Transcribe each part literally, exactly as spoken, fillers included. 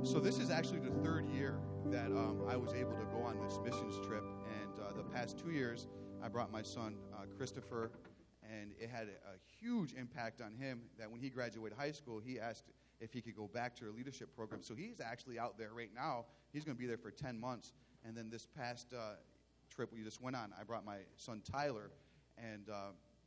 So this is actually the third year that um, I was able to go on this missions trip, and uh, the past two years I brought my son uh, Christopher, and it had a, a huge impact on him that when he graduated high school, he asked if he could go back to a leadership program. So he's actually out there right now. He's going to be there for ten months, and then this past uh, trip we just went on, I brought my son Tyler, and uh,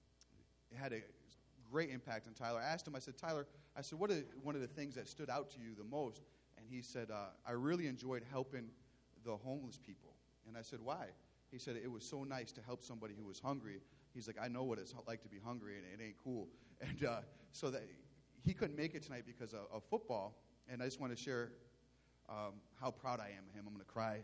it had a great impact on Tyler. I asked him, I said, Tyler, I said, what are one of the things that stood out to you the most? And he said, uh, I really enjoyed helping the homeless people. And I said, why? He said, it was so nice to help somebody who was hungry. He's like, I know what it's like to be hungry, and it ain't cool. And uh, so that he couldn't make it tonight because of, of football. And I just want to share um, how proud I am of him. I'm going to cry.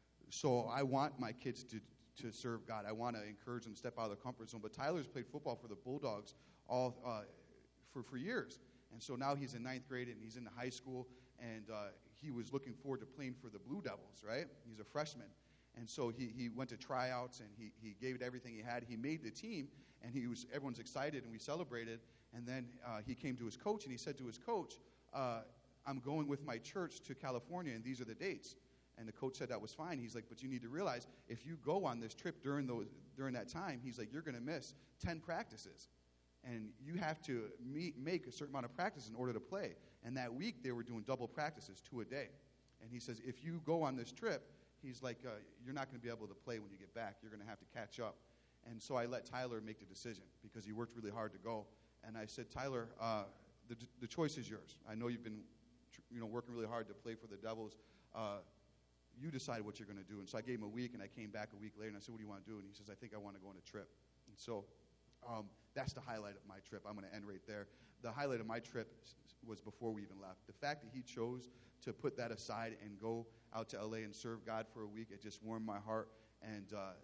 So I want my kids to to serve God. I want to encourage them to step out of their comfort zone. But Tyler's played football for the Bulldogs all uh, for, for years. And so now he's in ninth grade, and he's in the high school, and uh, he was looking forward to playing for the Blue Devils, right? He's a freshman. And so he, he went to tryouts, and he, he gave it everything he had. He made the team, and he was everyone's excited, and we celebrated. And then uh, he came to his coach, and he said to his coach, uh, I'm going with my church to California, and these are the dates. And the coach said that was fine. He's like, but you need to realize if you go on this trip during those during that time, he's like, you're going to miss ten practices. And you have to meet, make a certain amount of practice in order to play. And that week, they were doing double practices, two a day. And he says, if you go on this trip, he's like, uh, you're not going to be able to play when you get back. You're going to have to catch up. And so I let Tyler make the decision because he worked really hard to go. And I said, Tyler, uh, the, the choice is yours. I know you've been you know, working really hard to play for the Devils. Uh, you decide what you're going to do. And so I gave him a week, and I came back a week later, and I said, what do you want to do? And he says, I think I want to go on a trip. And so um, that's the highlight of my trip. I'm going to end right there. The highlight of my trip was before we even left. The fact that he chose to put that aside and go out to L A and serve God for a week, it just warmed my heart. And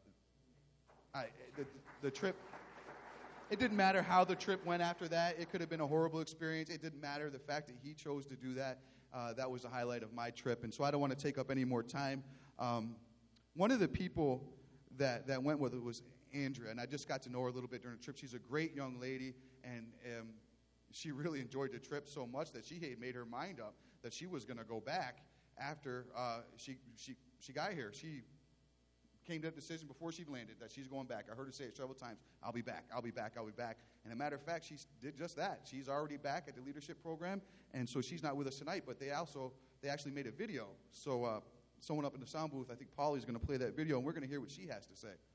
uh, I, the, the trip, it didn't matter how the trip went after that. It could have been a horrible experience. It didn't matter. The fact that he chose to do that, uh, that was the highlight of my trip. And so I don't want to take up any more time. Um, one of the people that, that went with it was Andrea, and I just got to know her a little bit during the trip. She's a great young lady, and um, she really enjoyed the trip so much that she had made her mind up that she was going to go back after uh, she, she, she got here. She came to that decision before she landed that she's going back. I heard her say it several times, I'll be back, I'll be back, I'll be back. And as a matter of fact, she did just that. She's already back at the leadership program, and so she's not with us tonight, but they also, they actually made a video. So uh, someone up in the sound booth, I think Polly's going to play that video, and we're going to hear what she has to say.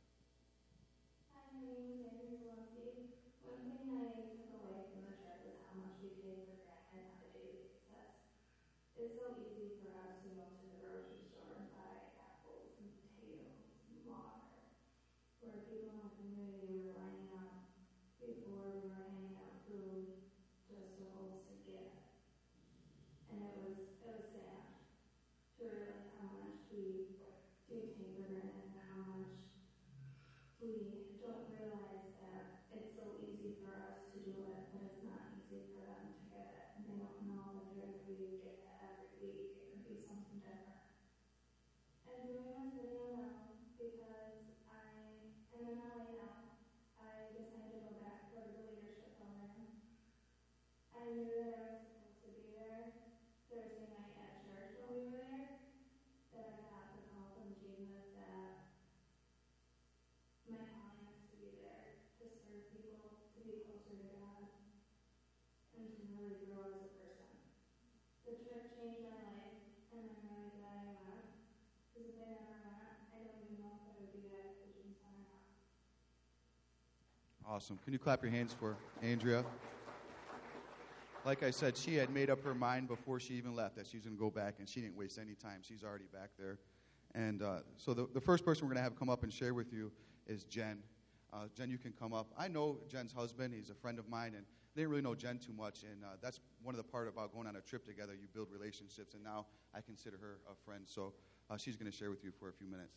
Awesome. Can you clap your hands for Andrea? Like I said, she had made up her mind before she even left that she was going to go back, and she didn't waste any time. She's already back there. And uh, so the, the first person we're going to have come up and share with you is Jen. Uh, Jen, you can come up. I know Jen's husband. He's a friend of mine, and I didn't really know Jen too much. And uh, that's one of the part about going on a trip together. You build relationships, and now I consider her a friend. So uh, she's going to share with you for a few minutes.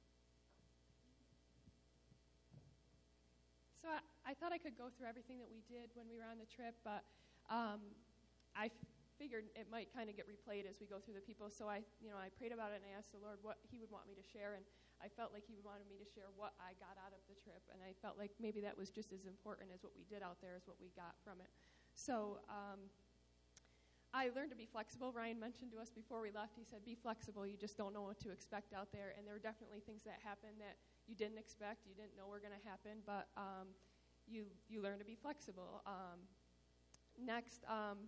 So I, I thought I could go through everything that we did when we were on the trip, but um, I f- figured it might kind of get replayed as we go through the people. So I, you know, I prayed about it and I asked the Lord what He would want me to share, and I felt like He wanted me to share what I got out of the trip, and I felt like maybe that was just as important as what we did out there as what we got from it. So um, I learned to be flexible. Ryan mentioned to us before we left, he said, be flexible. You just don't know what to expect out there. And there were definitely things that happened that you didn't expect, you didn't know were going to happen, but um, you you learn to be flexible. Um, next, um,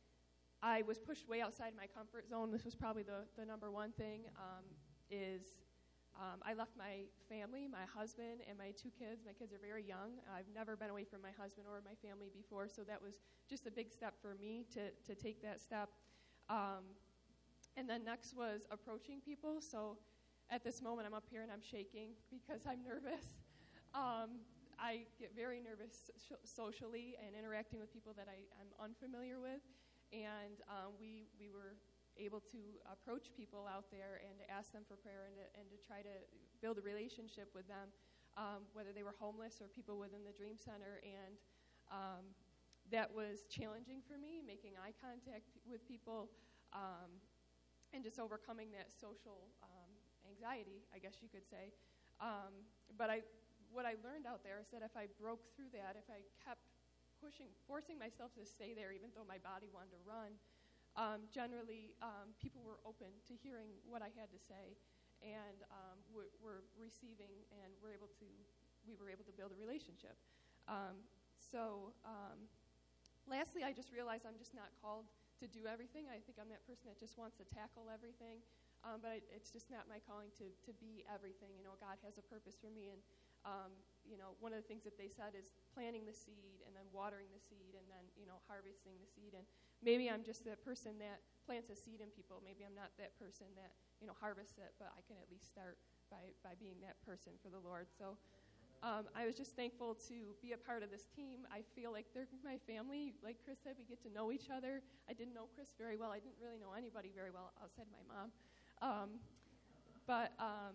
I was pushed way outside my comfort zone. This was probably the, the number one thing, um, is um, I left my family, my husband, and my two kids. My kids are very young. I've never been away from my husband or my family before, so that was just a big step for me to, to take that step. Um, and then next was approaching people. So at this moment, I'm up here and I'm shaking because I'm nervous. Um, I get very nervous so- socially and interacting with people that I, I'm unfamiliar with. And um, we, we were able to approach people out there and to ask them for prayer and to, and to try to build a relationship with them, um, whether they were homeless or people within the Dream Center. And um, that was challenging for me, making eye contact with people um, and just overcoming that social um, anxiety, I guess you could say. Um, but I, what I learned out there is that if I broke through that, if I kept pushing, forcing myself to stay there even though my body wanted to run, Um, generally, um, people were open to hearing what I had to say, and um, were, were receiving, and were able to. We were able to build a relationship. Um, so, um, lastly, I just realized I'm just not called to do everything. I think I'm that person that just wants to tackle everything, um, but it, it's just not my calling to to be everything. You know, God has a purpose for me, and um, you know, one of the things that they said is planting the seed, and then watering the seed, and then you know, harvesting the seed. And maybe I'm just the person that plants a seed in people. Maybe I'm not that person that, you know, harvests it, but I can at least start by, by being that person for the Lord. So um, I was just thankful to be a part of this team. I feel like they're my family. Like Chris said, we get to know each other. I didn't know Chris very well. I didn't really know anybody very well outside my mom. Um, but, um,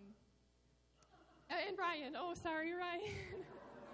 and Ryan. Oh, sorry, Ryan.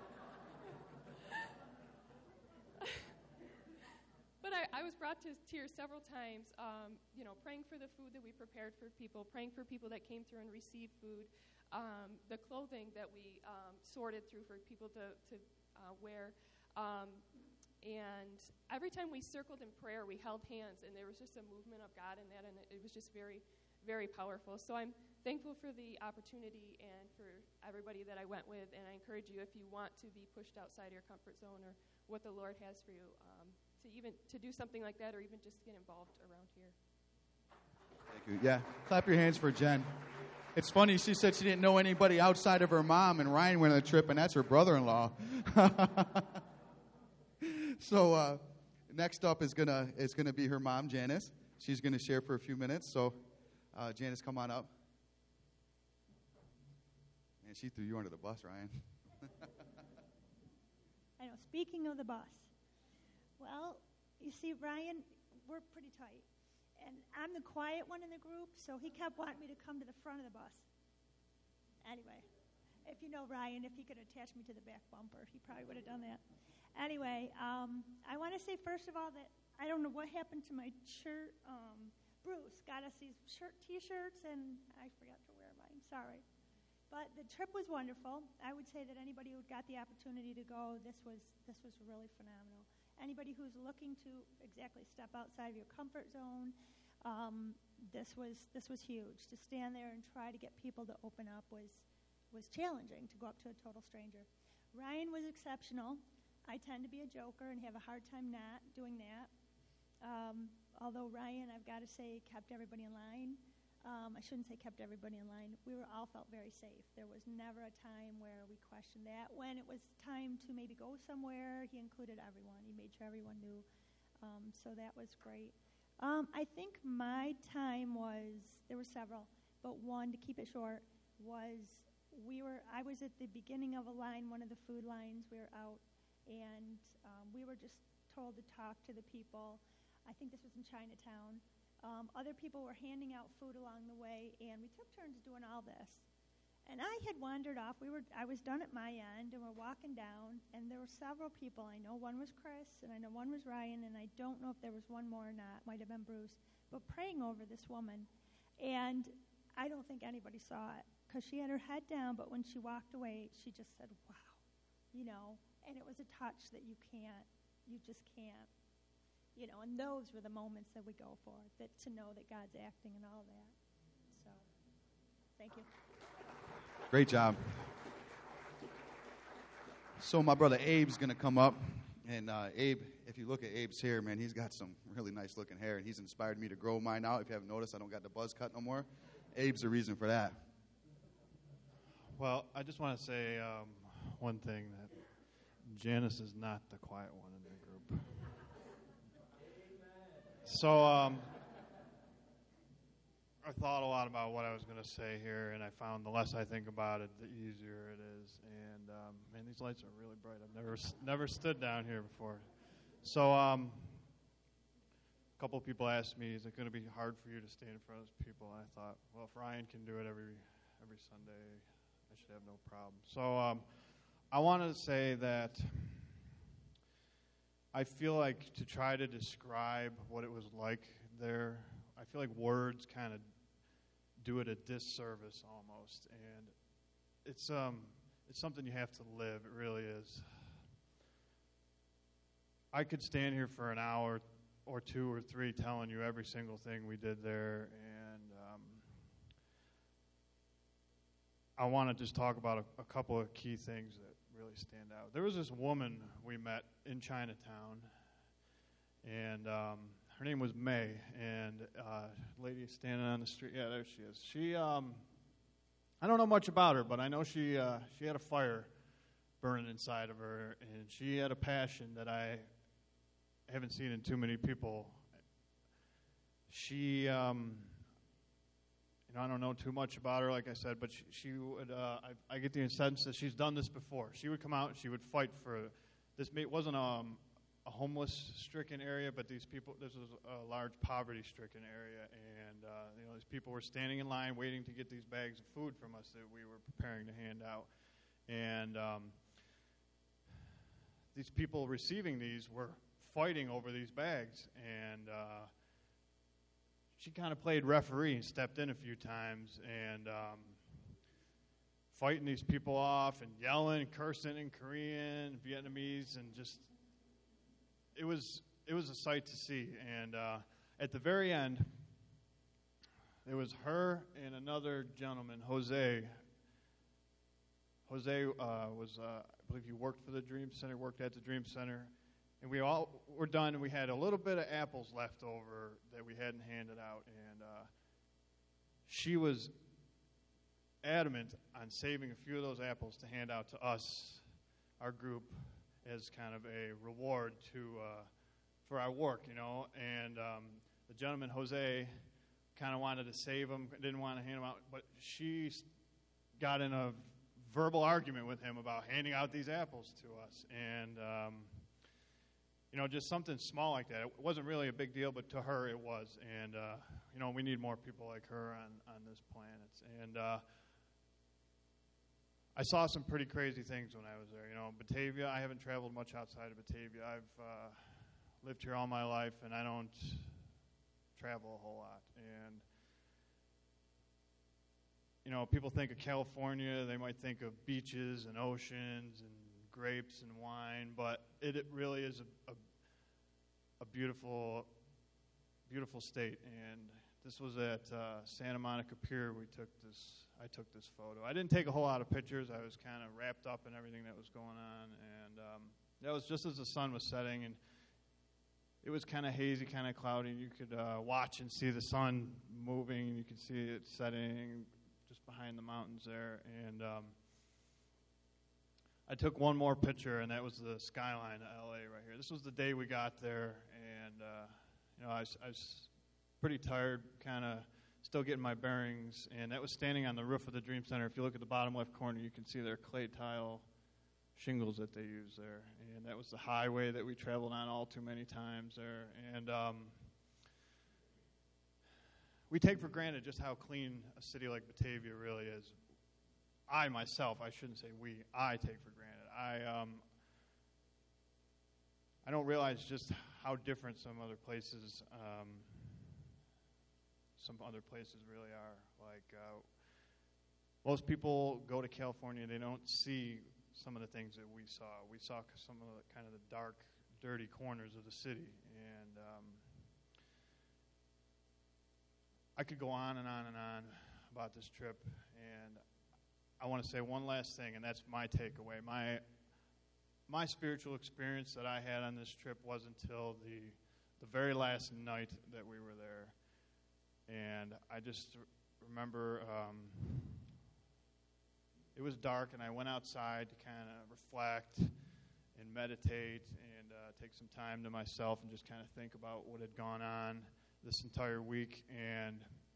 But I, I was brought to tears several times, um, you know, praying for the food that we prepared for people, praying for people that came through and received food, um, the clothing that we um, sorted through for people to, to uh, wear. Um, and every time we circled in prayer, we held hands, and there was just a movement of God in that, and it, it was just very, very powerful. So I'm thankful for the opportunity and for everybody that I went with, and I encourage you, if you want to be pushed outside your comfort zone or what the Lord has for you, um, to even to do something like that, or even just get involved around here. Thank you. Yeah, clap your hands for Jen. It's funny, she said she didn't know anybody outside of her mom, and Ryan went on a trip, and that's her brother-in-law. So uh, next up is gonna is gonna be her mom, Janice. She's gonna share for a few minutes. So uh, Janice, come on up. Man, she threw you under the bus, Ryan. I know. Speaking of the bus. Well, you see, Ryan, we're pretty tight. And I'm the quiet one in the group, so he kept wanting me to come to the front of the bus. Anyway, if you know Ryan, if he could attach me to the back bumper, he probably would have done that. Anyway, um, I want to say, first of all, that I don't know what happened to my shirt. Um, Bruce got us these shirt T-shirts, and I forgot to wear mine. Sorry. But the trip was wonderful. I would say that anybody who got the opportunity to go, this was this was really phenomenal. Anybody who's looking to exactly step outside of your comfort zone, um, this was this was huge. To stand there and try to get people to open up was was challenging. To go up to a total stranger. Ryan was exceptional. I tend to be a joker and have a hard time not doing that. Um, although Ryan, I've got to say, kept everybody in line. Um, I shouldn't say kept everybody in line. We were all felt very safe. There was never a time where we questioned that. When it was time to maybe go somewhere, he included everyone. He made sure everyone knew. Um, so that was great. Um, I think my time was, there were several, but one, to keep it short, was we were, I was at the beginning of a line, one of the food lines. We were out, and um, we were just told to talk to the people. I think this was in Chinatown. Um, other people were handing out food along the way, and we took turns doing all this. And I had wandered off. We were, I was done at my end, and we're walking down, and there were several people. I know one was Chris, and I know one was Ryan, and I don't know if there was one more or not. Might have been Bruce. But praying over this woman. And I don't think anybody saw it, because she had her head down, but when she walked away, she just said, wow, you know. And it was a touch that you can't, you just can't. you know, and those were the moments that we go for, that to know that God's acting and all that. So, thank you. Great job. So my brother Abe's going to come up. And uh, Abe, if you look at Abe's hair, man, he's got some really nice looking hair. And he's inspired me to grow mine out. If you haven't noticed, I don't got the buzz cut no more. Abe's the reason for that. Well, I just want to say um, one thing, that Janice is not the quiet one in the group. So um, I thought a lot about what I was going to say here, and I found the less I think about it, the easier it is. And um, man, these lights are really bright. I've never never stood down here before. So um, a couple of people asked me, "Is it going to be hard for you to stand in front of those people?" And I thought, well, if Ryan can do it every every Sunday, I should have no problem. So um, I wanted to say that I feel like to try to describe what it was like there, I feel like words kind of do it a disservice almost, and it's um it's something you have to live. It really is. I could stand here for an hour or two or three telling you every single thing we did there, and um, I want to just talk about a, a couple of key things that really stand out. There was this woman we met in Chinatown, and um, her name was May, and uh, lady standing on the street. Yeah, there she is. She, um, I don't know much about her, but I know she uh, she had a fire burning inside of her, and she had a passion that I haven't seen in too many people. She, um, you know, I don't know too much about her, like I said, but she, she would. Uh, I, I get the sense that she's done this before. She would come out and she would fight for this. It wasn't um. a homeless-stricken area, but these people, this was a large poverty-stricken area, and uh, you know, these people were standing in line waiting to get these bags of food from us that we were preparing to hand out, and um, these people receiving these were fighting over these bags, and uh, she kind of played referee and stepped in a few times, and um, fighting these people off and yelling, cursing in Korean, Vietnamese, and just It was it was a sight to see, and uh, at the very end, it was her and another gentleman, Jose. Jose uh, was, uh, I believe, he worked for the Dream Center, worked at the Dream Center, and we all were done. And we had a little bit of apples left over that we hadn't handed out, and uh, she was adamant on saving a few of those apples to hand out to us, our group, as kind of a reward to uh, for our work, you know. And um, the gentleman, Jose, kind of wanted to save them, didn't want to hand them out, but she got in a verbal argument with him about handing out these apples to us. And, um, you know, just something small like that. It wasn't really a big deal, but to her it was. And, uh, you know, we need more people like her on, on this planet. And uh, I saw some pretty crazy things when I was there. You know, Batavia, I haven't traveled much outside of Batavia. I've uh, lived here all my life, and I don't travel a whole lot. And, you know, people think of California, they might think of beaches and oceans and grapes and wine, but it, it really is a, a, a beautiful, beautiful state. And this was at uh, Santa Monica Pier. We took this. I took this photo. I didn't take a whole lot of pictures. I was kind of wrapped up in everything that was going on, and um, that was just as the sun was setting, and it was kind of hazy, kind of cloudy. You could uh, watch and see the sun moving, and you could see it setting just behind the mountains there. And um, I took one more picture, and that was the skyline of L A right here. This was the day we got there, and uh, you know, I was, I was pretty tired, kind of still getting my bearings, and that was standing on the roof of the Dream Center. If you look at the bottom left corner, you can see their clay tile shingles that they use there, and that was the highway that we traveled on all too many times there. And um, we take for granted just how clean a city like Batavia really is. I myself, I shouldn't say we, I take for granted. I um, I don't realize just how different some other places um, some other places really are. Like uh, most people go to California, they don't see some of the things that we saw. We saw some of the kind of the dark, dirty corners of the city. And um, I could go on and on and on about this trip, and I want to say one last thing, and that's my takeaway. My my spiritual experience that I had on this trip wasn't until the the very last night that we were there. And I just remember um, it was dark, and I went outside to kind of reflect and meditate and uh, take some time to myself and just kind of think about what had gone on this entire week. And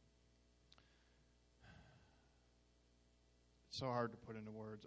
it's so hard to put into words.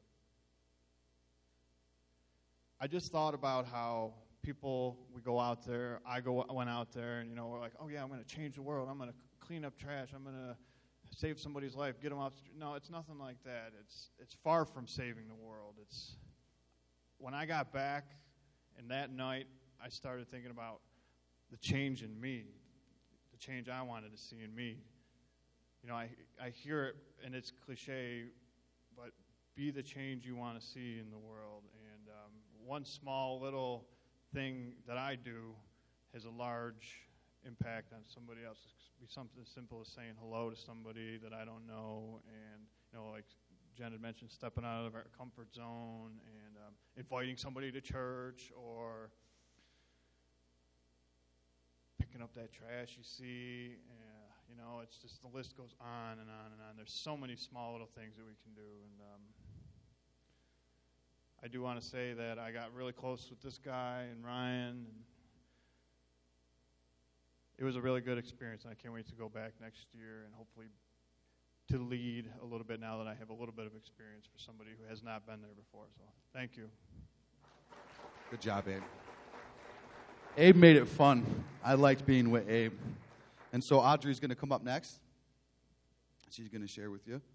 I just thought about how people, we go out there, I go went out there, and, you know, we're like, oh, yeah, I'm going to change the world. I'm going to clean up trash. I'm going to save somebody's life, get them off the street. No, it's nothing like that. It's it's far from saving the world. It's when I got back, and that night, I started thinking about the change in me, the change I wanted to see in me. You know, I I hear it, and it's cliche, but be the change you want to see in the world. And um, one small little thing that I do has a large impact on somebody else. It could be something as simple as saying hello to somebody that I don't know, and, you know, like Jen had mentioned, stepping out of our comfort zone, and um, inviting somebody to church, or picking up that trash you see. Uh, you know, it's just, the list goes on and on and on. There's so many small little things that we can do. And um, I do want to say that I got really close with this guy and Ryan, and it was a really good experience, and I can't wait to go back next year and hopefully to lead a little bit now that I have a little bit of experience for somebody who has not been there before. So thank you. Good job, Abe. Abe made it fun. I liked being with Abe. And so Audrey's going to come up next. She's going to share with you.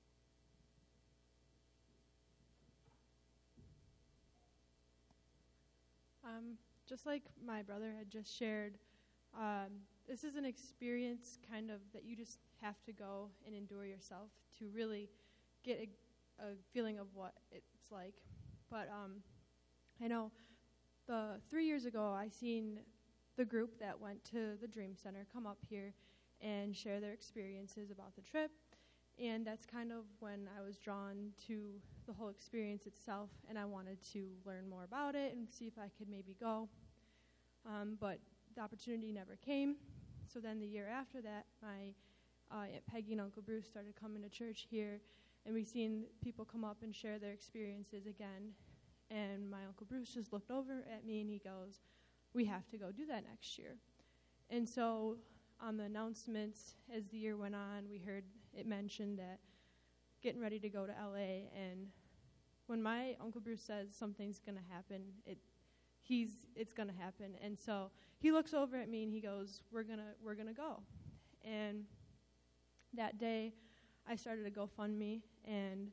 Um, just like my brother had just shared, um, this is an experience kind of that you just have to go and endure yourself to really get a, a feeling of what it's like. But um, I know the three years ago I seen the group that went to the Dream Center come up here and share their experiences about the trip. And that's kind of when I was drawn to the whole experience itself, and I wanted to learn more about it and see if I could maybe go. Um, but the opportunity never came. So then the year after that, my uh, Aunt Peggy and Uncle Bruce started coming to church here, and we seen people come up and share their experiences again. And my Uncle Bruce just looked over at me and he goes, "We have to go do that next year." And so on the announcements as the year went on, we heard it mentioned that getting ready to go to L A. And when my Uncle Bruce says something's going to happen, it he's it's going to happen. And so he looks over at me and he goes, "We're going to we're going to go." And that day I started a GoFundMe, and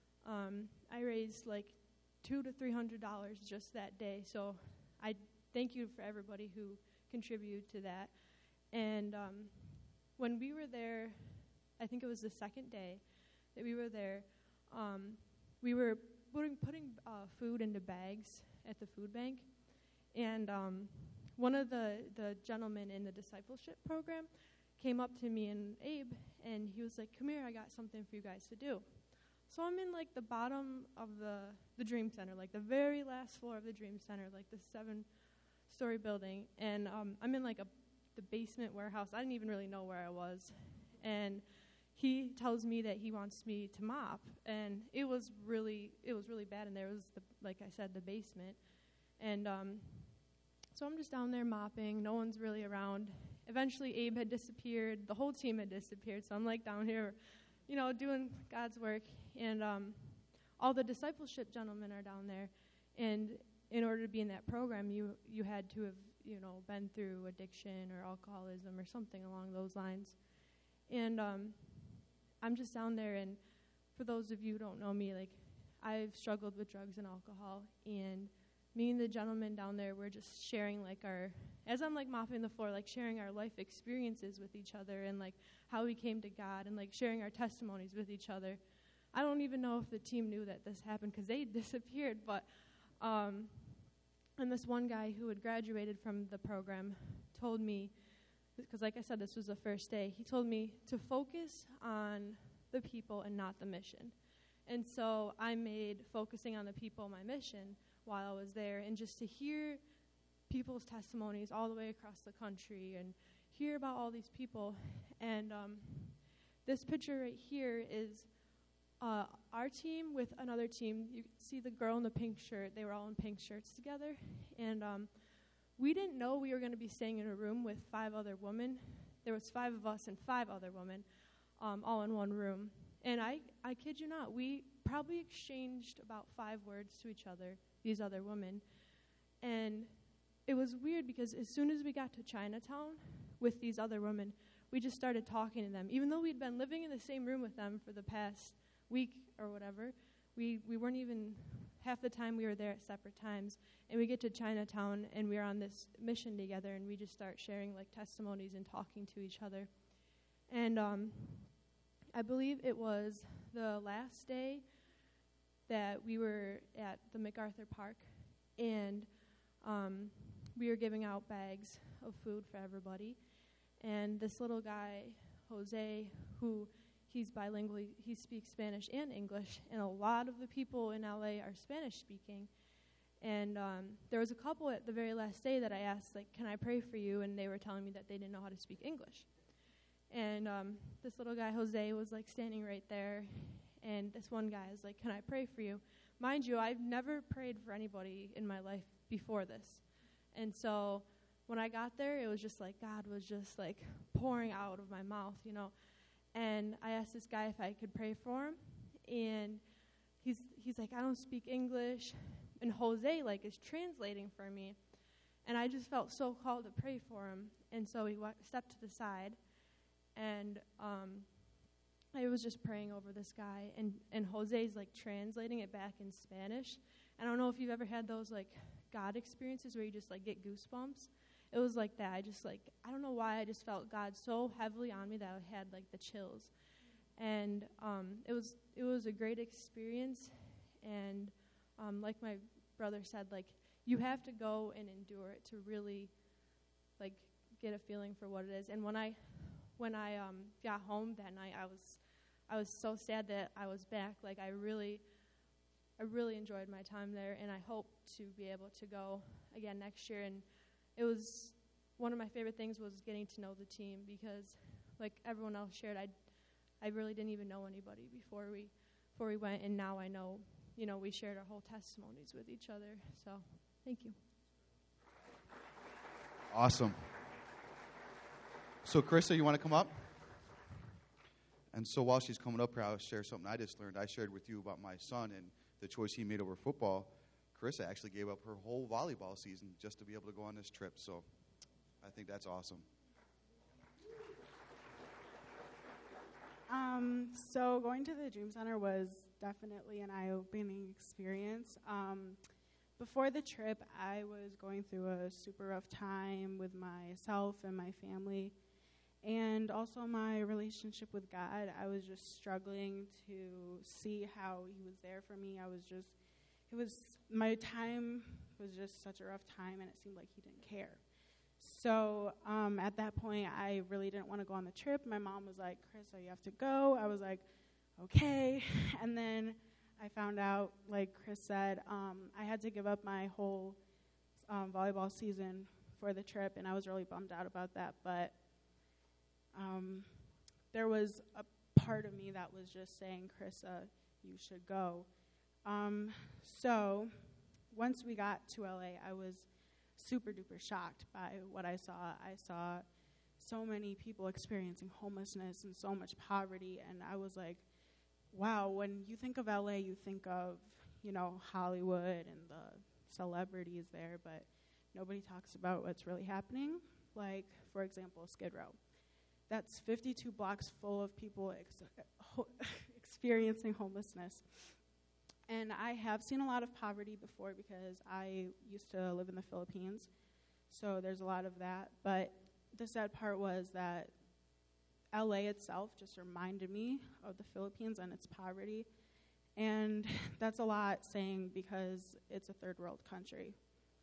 um, I raised like two to three hundred dollars just that day. So I thank you for everybody who contributed to that. And um, when we were there, I think it was the second day that we were there, um, we were putting, putting uh, food into bags at the food bank. And um, one of the, the gentlemen in the discipleship program came up to me and Abe, and he was like, "Come here, I got something for you guys to do." So I'm in like the bottom of the, the Dream Center, like the very last floor of the Dream Center, like the seven-story building. And um, I'm in like a the basement warehouse. I didn't even really know where I was. And he tells me that he wants me to mop. And it was really it was really bad in there. It was, the, like I said, the basement. And um, so I'm just down there mopping. No one's really around. Eventually, Abe had disappeared. The whole team had disappeared. So I'm like down here, you know, doing God's work. And um, all the discipleship gentlemen are down there. And in order to be in that program, you you had to have, you know, been through addiction or alcoholism or something along those lines. And um, I'm just down there, and for those of you who don't know me, like, I've struggled with drugs and alcohol, and me and the gentleman down there, we're just sharing, like, our, as I'm, like, mopping the floor, like, sharing our life experiences with each other, and, like, how we came to God, and, like, sharing our testimonies with each other. I don't even know if the team knew that this happened, because they disappeared, but um, And this one guy who had graduated from the program told me, because like I said, this was the first day, he told me to focus on the people and not the mission. And so I made focusing on the people my mission while I was there, and just to hear people's testimonies all the way across the country and hear about all these people. And um, this picture right here is uh, our team with another team. You see the girl in the pink shirt. They were all in pink shirts together. And um, we didn't know we were going to be staying in a room with five other women. There was five of us and five other women, um, all in one room. And I, I kid you not, we probably exchanged about five words to each other, these other women. And it was weird because as soon as we got to Chinatown with these other women, we just started talking to them. Even though we'd been living in the same room with them for the past week or whatever, we, we weren't even, half the time we were there at separate times. And we get to Chinatown and we are on this mission together, and we just start sharing like testimonies and talking to each other. And um, I believe it was the last day that we were at the MacArthur Park, and um, we were giving out bags of food for everybody. And this little guy, Jose, who he's bilingual, he speaks Spanish and English, and a lot of the people in L A are Spanish speaking. And um, there was a couple at the very last day that I asked, like, can I pray for you? And they were telling me that they didn't know how to speak English. And um, this little guy, Jose, was like standing right there. And this one guy is like, can I pray for you? Mind you, I've never prayed for anybody in my life before this. And so when I got there, it was just like God was just like pouring out of my mouth, you know. And I asked this guy if I could pray for him. And he's he's like, I don't speak English. And Jose, like, is translating for me. And I just felt so called to pray for him. And so he wa- stepped to the side. And um, I was just praying over this guy. And, and Jose's, like, translating it back in Spanish. I don't know if you've ever had those, like, God experiences where you just, like, get goosebumps. It was like that. I just, like, I don't know why I just felt God so heavily on me that I had, like, the chills. And um, it was it was a great experience. And Um, like my brother said, like, you have to go and endure it to really, like, get a feeling for what it is. And when I, when I um, got home that night, I was, I was so sad that I was back. Like, I really, I really enjoyed my time there, and I hope to be able to go again next year. And it was one of my favorite things was getting to know the team because, like everyone else shared, I, I really didn't even know anybody before we, before we went, and now I know. You know, we shared our whole testimonies with each other. So, thank you. Awesome. So, Krista, you want to come up? And so while she's coming up here, I'll share something I just learned. I shared with you about my son and the choice he made over football. Krista actually gave up her whole volleyball season just to be able to go on this trip. So, I think that's awesome. Um, so going to the Dream Center was definitely an eye-opening experience. Um, before the trip, I was going through a super rough time with myself and my family, and also my relationship with God. I was just struggling to see how he was there for me. I was just, it was, my time was just such a rough time, and it seemed like he didn't care. So um, at that point, I really didn't want to go on the trip. My mom was like, Krista, you have to go. I was like, okay. And then I found out, like Chris said, um, I had to give up my whole um, volleyball season for the trip, and I was really bummed out about that. But um, there was a part of me that was just saying, Krista, you should go. Um, so once we got to L A, I was super duper shocked by what I saw. I saw so many people experiencing homelessness and so much poverty, and I was like, wow, when you think of L A, you think of, you know, Hollywood and the celebrities there, but nobody talks about what's really happening. Like, for example, Skid Row. That's fifty-two blocks full of people ex- ho- experiencing homelessness. And I have seen a lot of poverty before because I used to live in the Philippines, so there's a lot of that. But the sad part was that L A itself just reminded me of the Philippines and its poverty. And that's a lot saying because it's a third world country.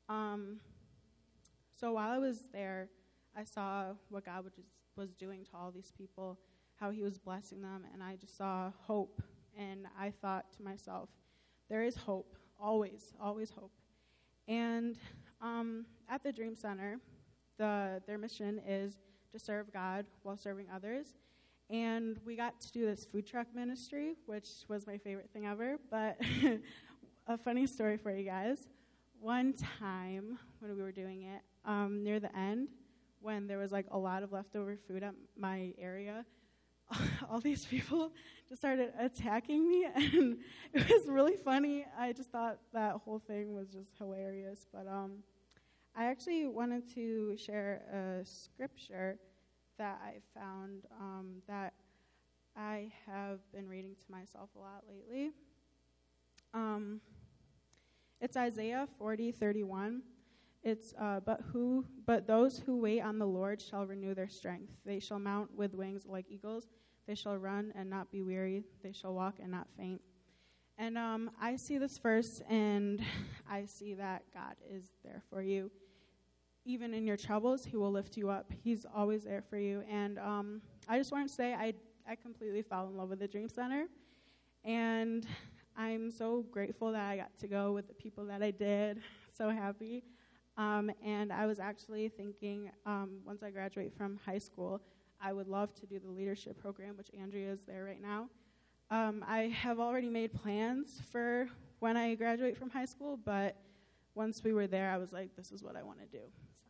Um, so while I was there, I saw what God was, was doing to all these people, how he was blessing them, and I just saw hope. And I thought to myself, there is hope, always, always hope. And um, at the Dream Center, the, their mission is to serve God while serving others. And we got to do this food truck ministry, which was my favorite thing ever. But a funny story for you guys. One time when we were doing it, um, near the end, when there was like a lot of leftover food at my area, all these people just started attacking me, and it was really funny. I just thought that whole thing was just hilarious. But um, I actually wanted to share a scripture that I found um, that I have been reading to myself a lot lately. Um, it's Isaiah forty thirty-one. It's uh, but who but those who wait on the Lord shall renew their strength. They shall mount with wings like eagles. They shall run and not be weary. They shall walk and not faint. And um, I see this verse, and I see that God is there for you. Even in your troubles, he will lift you up. He's always there for you. And um, I just want to say I, I completely fell in love with the Dream Center. And I'm so grateful that I got to go with the people that I did. So happy. Um, and I was actually thinking, um, once I graduate from high school, I would love to do the leadership program, which Andrea is there right now. Um, I have already made plans for when I graduate from high school, but once we were there, I was like, this is what I want to do. So.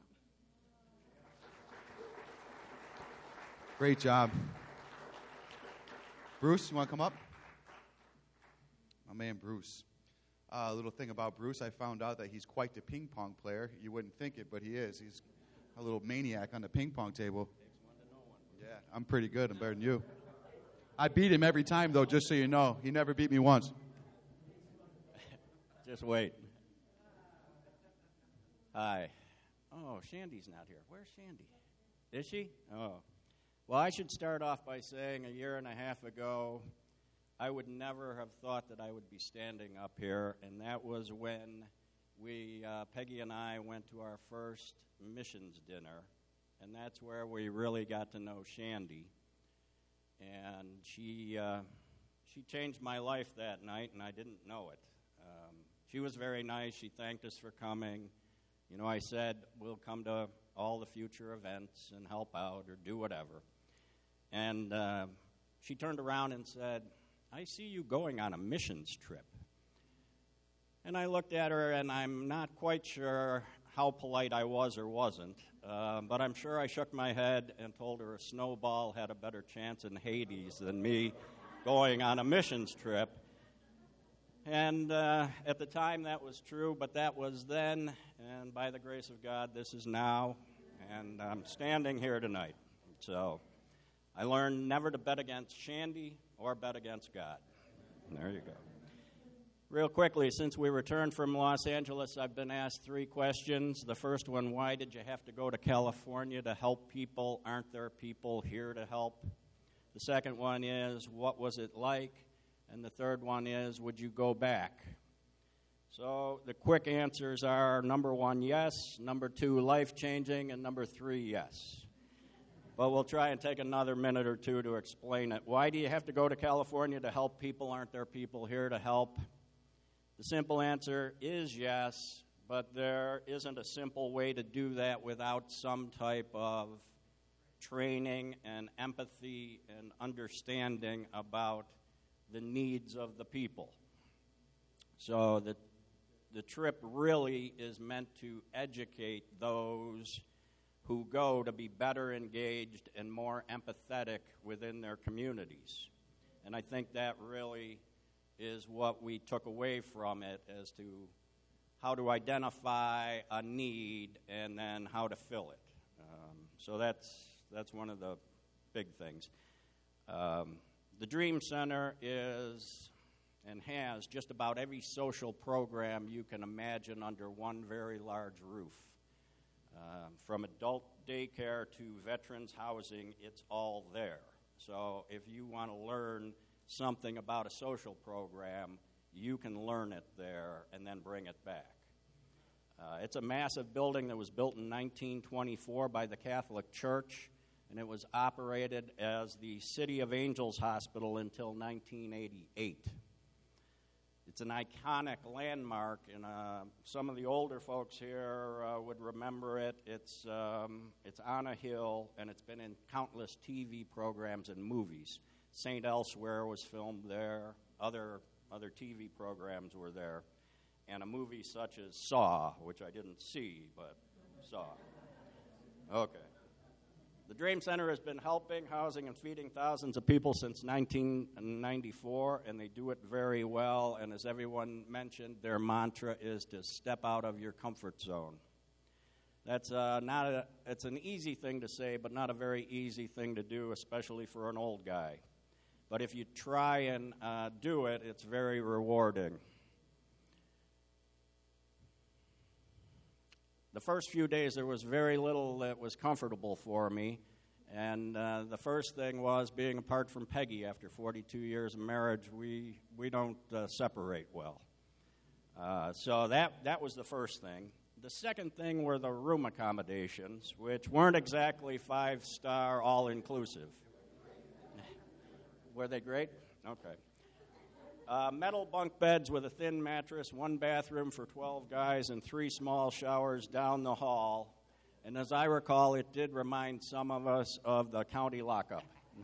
Great job. Bruce, you want to come up? My man, Bruce. Uh, a little thing about Bruce, I found out that he's quite the ping pong player. You wouldn't think it, but he is. He's a little maniac on the ping pong table. Yeah, I'm pretty good. I'm better than you. I beat him every time, though, just so you know. He never beat me once. Just wait. Hi. Oh, Shandy's not here. Where's Shandy? Is she? Oh. Well, I should start off by saying a year and a half ago, I would never have thought that I would be standing up here, and that was when we, uh, Peggy and I, went to our first missions dinner, and that's where we really got to know Shandy. And she uh, she changed my life that night, and I didn't know it. Um, she was very nice. She thanked us for coming. You know, I said, we'll come to all the future events and help out or do whatever. And uh, she turned around and said, I see you going on a missions trip. And I looked at her, and I'm not quite sure how polite I was or wasn't, uh, but I'm sure I shook my head and told her a snowball had a better chance in Hades than me going on a missions trip. And uh, at the time that was true, but that was then, and by the grace of God, this is now, and I'm standing here tonight. So I learned never to bet against Shandy or bet against God. There you go. Real quickly, since we returned from Los Angeles, I've been asked three questions. The first one, why did you have to go to California to help people? Aren't there people here to help? The second one is, what was it like? And the third one is, would you go back? So the quick answers are, number one, yes. Number two, life-changing. And number three, yes. But we'll try and take another minute or two to explain it. Why do you have to go to California to help people? Aren't there people here to help? The simple answer is yes, but there isn't a simple way to do that without some type of training and empathy and understanding about the needs of the people. So the, the trip really is meant to educate those who go to be better engaged and more empathetic within their communities. And I think that really is what we took away from it as to how to identify a need and then how to fill it. Um, so that's that's one of the big things. Um, the Dream Center is and has just about every social program you can imagine under one very large roof. Um, from adult daycare to veterans housing, it's all there. So if you want to learn something about a social program, you can learn it there and then bring it back. Uh, it's a massive building that was built in nineteen twenty-four by the Catholic Church, and it was operated as the City of Angels Hospital until nineteen eighty-eight. It's an iconic landmark, and uh, some of the older folks here uh, would remember it. It's, um, it's on a hill, and it's been in countless T V programs and movies. Saint Elsewhere was filmed there. Other, other T V programs were there. And a movie such as Saw, which I didn't see, but saw. Okay. The Dream Center has been helping, housing, and feeding thousands of people since nineteen ninety-four, and they do it very well. And as everyone mentioned, their mantra is to step out of your comfort zone. That's uh, not a, it's an easy thing to say, but not a very easy thing to do, especially for an old guy. But if you try and uh, do it, it's very rewarding. The first few days, there was very little that was comfortable for me. And uh, the first thing was being apart from Peggy after forty-two years of marriage. We, we don't uh, separate well. Uh, so that, that was the first thing. The second thing were the room accommodations, which weren't exactly five-star, all-inclusive. Were they great? Okay. Uh, metal bunk beds with a thin mattress, one bathroom for twelve guys, and three small showers down the hall. And as I recall, it did remind some of us of the county lockup.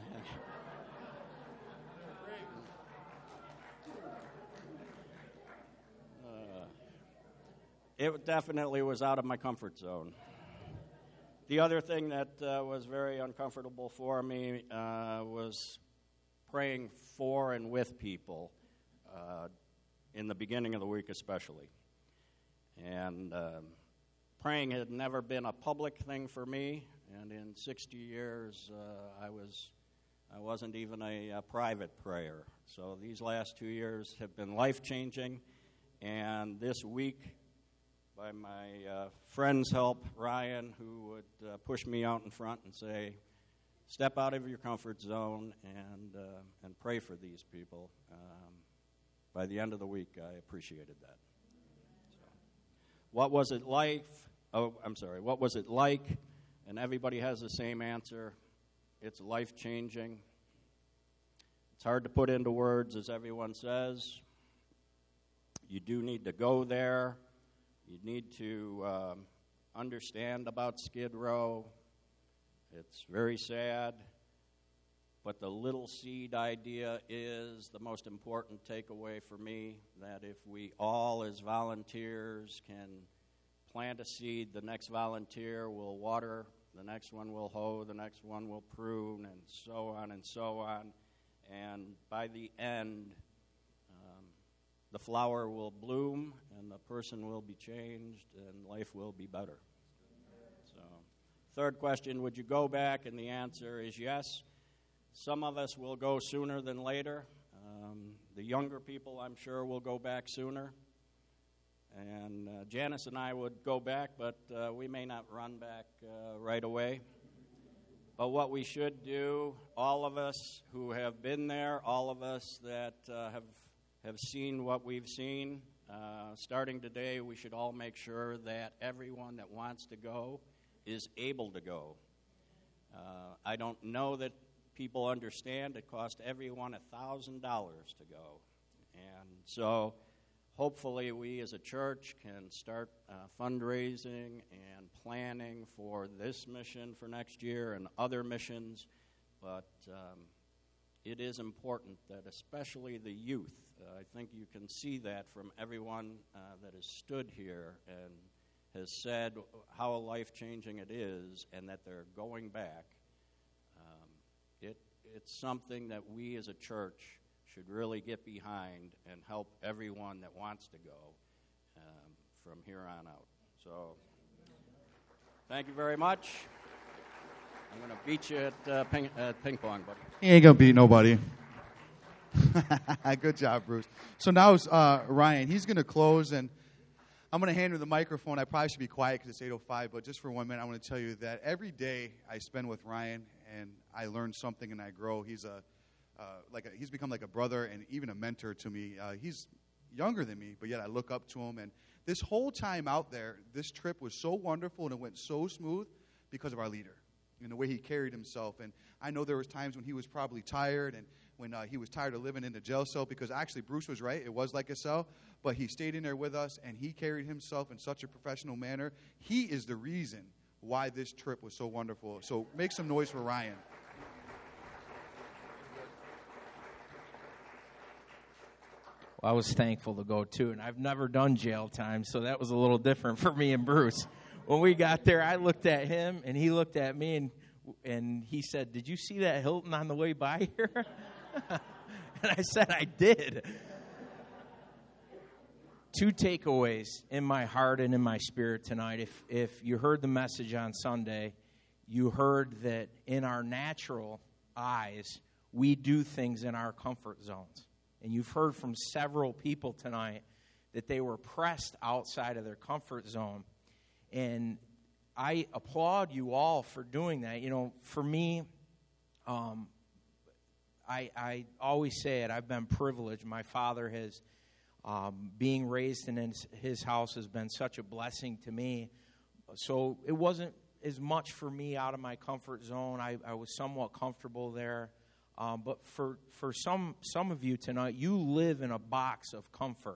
uh, it definitely was out of my comfort zone. The other thing that uh, was very uncomfortable for me uh, was praying for and with people. Uh, in the beginning of the week especially. And um, praying had never been a public thing for me, and in sixty years uh, I, was, I wasn't even a, a private prayer. So these last two years have been life-changing, and this week, by my uh, friend's help, Ryan, who would uh, push me out in front and say, step out of your comfort zone and, uh, and pray for these people. Um, By the end of the week, I appreciated that. So, what was it like? Oh, I'm sorry. What was it like? And everybody has the same answer. It's life-changing. It's hard to put into words, as everyone says. You do need to go there. You need to um, understand about Skid Row. It's very sad. But the little seed idea is the most important takeaway for me, that if we all as volunteers can plant a seed, the next volunteer will water, the next one will hoe, the next one will prune, and so on and so on. And by the end, um, the flower will bloom, and the person will be changed, and life will be better. So, third question, would you go back? And the answer is yes. Some of us will go sooner than later. Um, the younger people, I'm sure, will go back sooner. And uh, Janice and I would go back, but uh, we may not run back uh, right away. But what we should do, all of us who have been there, all of us that uh, have, have seen what we've seen, uh, starting today, we should all make sure that everyone that wants to go is able to go. Uh, I don't know that people understand it cost everyone one thousand dollars to go. And so hopefully we as a church can start uh, fundraising and planning for this mission for next year and other missions. But um, it is important that especially the youth, uh, I think you can see that from everyone uh, that has stood here and has said how life-changing it is and that they're going back. It, it's something that we as a church should really get behind and help everyone that wants to go um, from here on out. So, thank you very much. I'm going to beat you at uh, ping, uh, ping pong, buddy. He ain't going to beat nobody. Good job, Bruce. So now it's uh, Ryan. He's going to close, and I'm going to hand him the microphone. I probably should be quiet because it's eight oh five, but just for one minute, I want to tell you that every day I spend with Ryan, and I learn something and I grow. He's a uh, like a, he's become like a brother and even a mentor to me. Uh, he's younger than me, but yet I look up to him. And This whole time out there, this trip was so wonderful and it went so smooth because of our leader and the way he carried himself. And I know there was times when he was probably tired and when uh, he was tired of living in the jail cell, because actually Bruce was right. It was like a cell, but he stayed in there with us and he carried himself in such a professional manner. He is the reason why this trip was so wonderful. So make some noise for Ryan. Well, I was thankful to go, too, and I've never done jail time, so that was a little different for me and Bruce. When we got there, I looked at him, and he looked at me, and and he said, "Did you see that Hilton on the way by here?" And I said, "I did." Two takeaways in my heart and in my spirit tonight. If if you heard the message on Sunday, you heard that in our natural eyes, we do things in our comfort zones. And you've heard from several people tonight that they were pressed outside of their comfort zone. And I applaud you all for doing that. You know, for me, um, I, I always say it, I've been privileged. My father has, um, being raised in his, his house has been such a blessing to me. So it wasn't as much for me out of my comfort zone. I, I was somewhat comfortable there. Um, but for for some some of you tonight, you live in a box of comfort.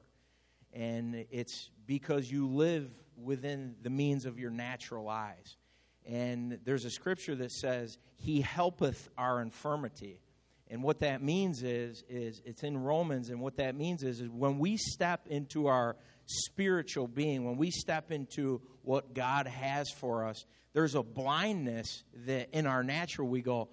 And it's because you live within the means of your natural eyes. And there's a scripture that says, He helpeth our infirmity. And what that means is, is it's in Romans, and what that means is, is when we step into our spiritual being, when we step into what God has for us, there's a blindness that in our natural we go,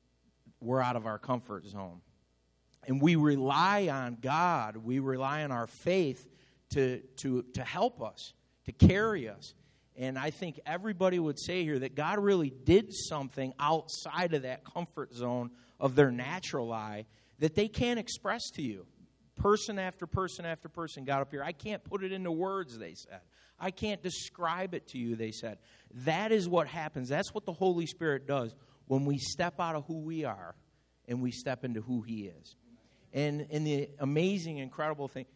we're out of our comfort zone. And we rely on God, we rely on our faith to, to, to help us, to carry us. And I think everybody would say here that God really did something outside of that comfort zone of their natural eye that they can't express to you. Person after person after person got up here. I can't put it into words, they said. I can't describe it to you, they said. That is what happens. That's what the Holy Spirit does when we step out of who we are and we step into who He is. And, and the amazing, incredible thing,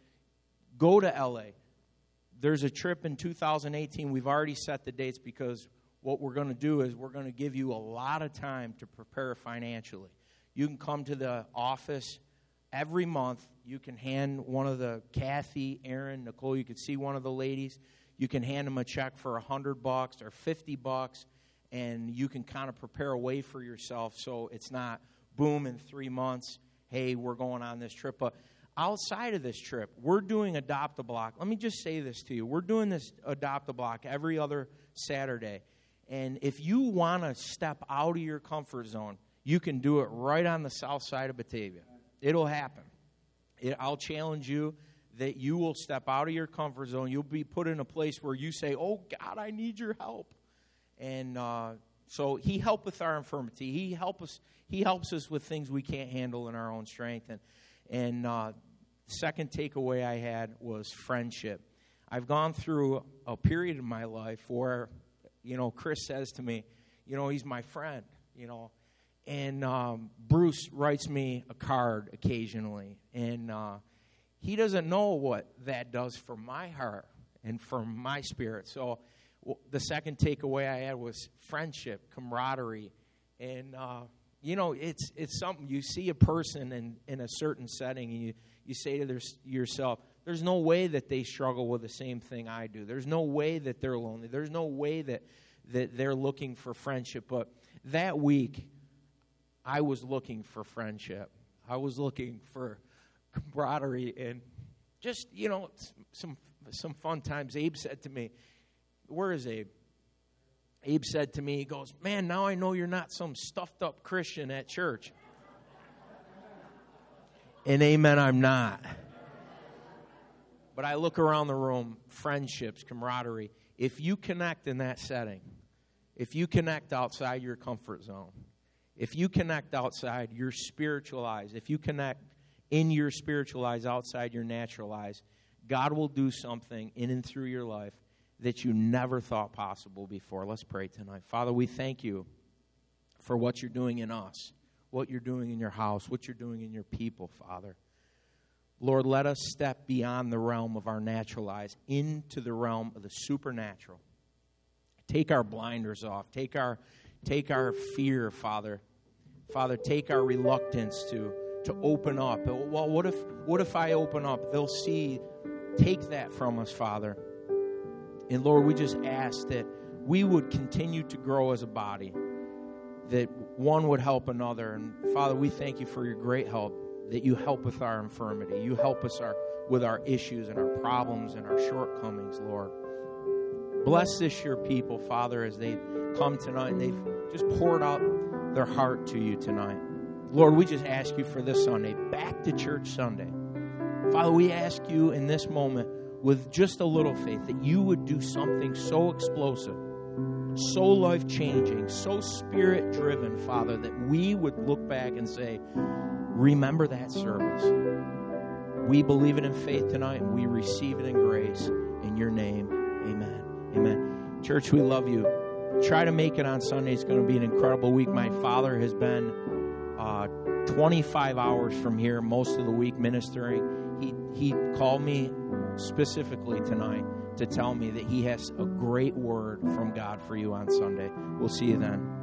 go to L A. There's a trip in two thousand eighteen. We've already set the dates because what we're going to do is we're going to give you a lot of time to prepare financially. You can come to the office every month. You can hand one of the, Kathy, Aaron, Nicole, you can see one of the ladies. You can hand them a check for one hundred bucks or fifty bucks, and you can kind of prepare a way for yourself so it's not, boom, in three months, hey, we're going on this trip. But outside of this trip, we're doing Adopt-A-Block. Let me just say this to you. We're doing this Adopt-A-Block every other Saturday. And if you want to step out of your comfort zone, you can do it right on the south side of Batavia. It'll happen. It, I'll challenge you that you will step out of your comfort zone. You'll be put in a place where you say, oh, God, I need your help. And uh, so He helpeth our infirmity. He help us. He helps us with things we can't handle in our own strength. And and uh, second takeaway I had was friendship. I've gone through a period in my life where, you know, Chris says to me, you know, he's my friend, you know. And um, Bruce writes me a card occasionally. And uh, he doesn't know what that does for my heart and for my spirit. So w- the second takeaway I had was friendship, camaraderie. And, uh, you know, it's it's something. You see a person in, in a certain setting and you, you say to their, yourself, there's no way that they struggle with the same thing I do. There's no way that they're lonely. There's no way that, that they're looking for friendship. But that week, I was looking for friendship. I was looking for camaraderie and just, you know, some some fun times. Abe said to me, where is Abe? Abe said to me, he goes, man, now I know you're not some stuffed up Christian at church. And amen, I'm not. But I look around the room, friendships, camaraderie. If you connect in that setting, if you connect outside your comfort zone, if you connect outside your spiritual eyes, if you connect in your spiritual eyes outside your natural eyes, God will do something in and through your life that you never thought possible before. Let's pray tonight. Father, we thank you for what you're doing in us, what you're doing in your house, what you're doing in your people, Father. Lord, let us step beyond the realm of our natural eyes into the realm of the supernatural. Take our blinders off. Take our, take our fear, Father. Father, take our reluctance to, to open up. Well, what if, what if I open up? They'll see. Take that from us, Father. And Lord, we just ask that we would continue to grow as a body, that one would help another. And Father, we thank you for your great help, that you help with our infirmity. You help us our, with our issues and our problems and our shortcomings, Lord. Bless this your people, Father, as they come tonight and they've just poured out their heart to you tonight. Lord, we just ask you for this Sunday, back to church Sunday. Father, we ask you in this moment with just a little faith that you would do something so explosive, so life-changing, so spirit-driven, Father, that we would look back and say, remember that service. We believe it in faith tonight, and we receive it in grace. In your name, amen. Amen. Church, we love you. Try to make it on Sunday. It's going to be an incredible week. My father has been uh, twenty-five hours from here most of the week ministering. He, he called me specifically tonight to tell me that he has a great word from God for you on Sunday. We'll see you then.